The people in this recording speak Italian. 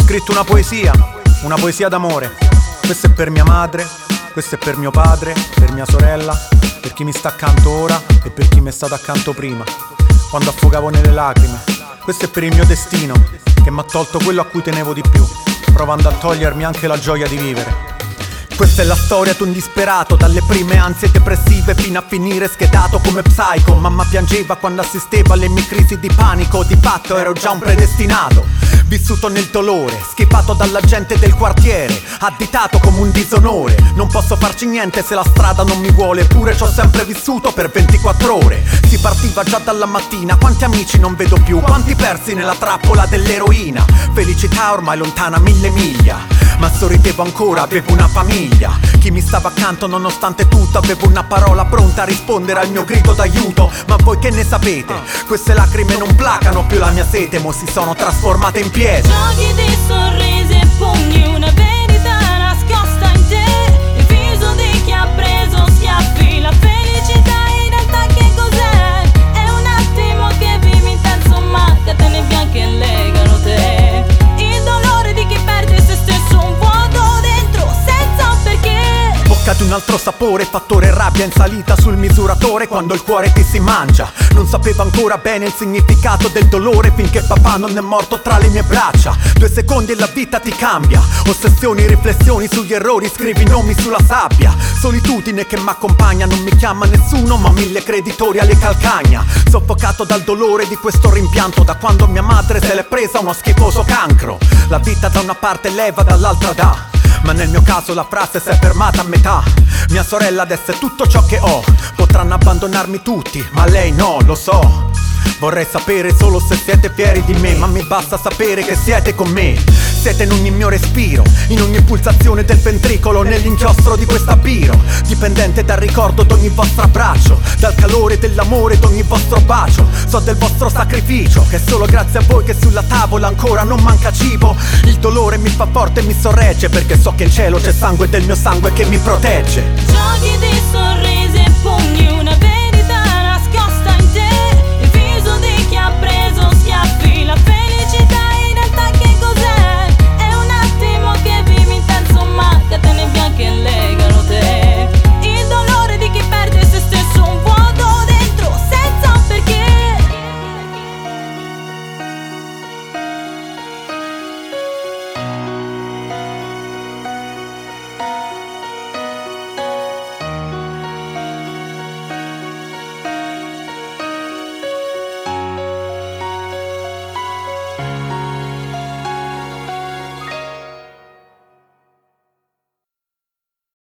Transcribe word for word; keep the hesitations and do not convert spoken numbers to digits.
scritto una poesia, una poesia d'amore. Questo è per mia madre, questo è per mio padre, per mia sorella, per chi mi sta accanto ora e per chi mi è stato accanto prima, quando affogavo nelle lacrime. Questo è per il mio destino, che m'ha tolto quello a cui tenevo di più, provando a togliermi anche la gioia di vivere. Questa è la storia di un disperato, dalle prime ansie depressive fino a finire schedato come Psycho. Mamma piangeva quando assisteva alle mie crisi di panico, di fatto ero già un predestinato. Vissuto nel dolore, schifato dalla gente del quartiere, additato come un disonore. Non posso farci niente se la strada non mi vuole, eppure ci ho sempre vissuto per ventiquattro ore. Si partiva già dalla mattina, quanti amici non vedo più, quanti persi nella trappola dell'eroina. Felicità ormai lontana mille miglia, ma sorridevo ancora, avevo una famiglia. Chi mi stava accanto nonostante tutto, avevo una parola pronta a rispondere al mio grido d'aiuto. Ma voi che ne sapete? Queste lacrime non placano più la mia sete, mo si sono trasformate in pietre. Giochi di sorrisi e pugni, una verità nascosta in te, il viso di chi ha preso schiaffi. La felicità in realtà che cos'è? È un attimo che vivi intenso, ma catene bianche legano te. Il dolore di chi perde se stesso, un vuoto dentro senza un perché. Bocca di un altro sapore, fattore rabbia in salita sul misuratore quando il cuore ti si mangia. Non sapevo ancora bene il significato del dolore finché papà non è morto tra le mie braccia. Due secondi e la vita ti cambia, ossessioni, riflessioni sugli errori, scrivi nomi sulla sabbia. Solitudine che m'accompagna, non mi chiama nessuno ma mille creditori alle calcagna. Soffocato dal dolore di questo rimpianto, da quando mia madre se l'è presa uno schifoso cancro. La vita da una parte leva, dall'altra dà, ma nel mio caso la frase si è fermata a metà. Mia sorella adesso è tutto ciò che ho, potranno abbandonarmi tutti, ma lei no, lo so. Vorrei sapere solo se siete fieri di me, ma mi basta sapere che siete con me. Siete in ogni mio respiro, in ogni pulsazione del ventricolo, nell'inchiostro di quest'abbiro. Dipendente dal ricordo d'ogni vostro abbraccio, dal calore dell'amore d'ogni vostro bacio. So del vostro sacrificio, che è solo grazie a voi che sulla tavola ancora non manca cibo. Il dolore mi fa forte e mi sorregge, perché so che in cielo c'è sangue del mio sangue che mi protegge. Giochi di sorrisi